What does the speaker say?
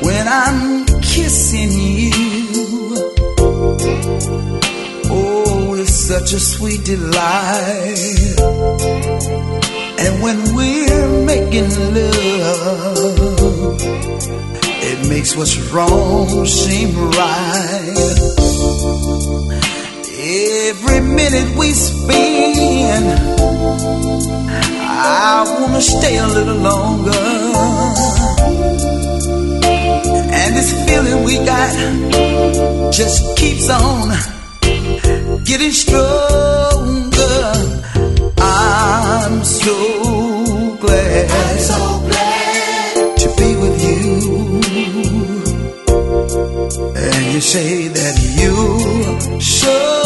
when I'm kissing you. Oh, it's such a sweet delight. And when we're making love, it makes what's wrong seem right. Every minute we spend, I wanna stay a little longer. And this feeling we got just keeps on getting stronger. I'm so glad to be with you. And you say that you so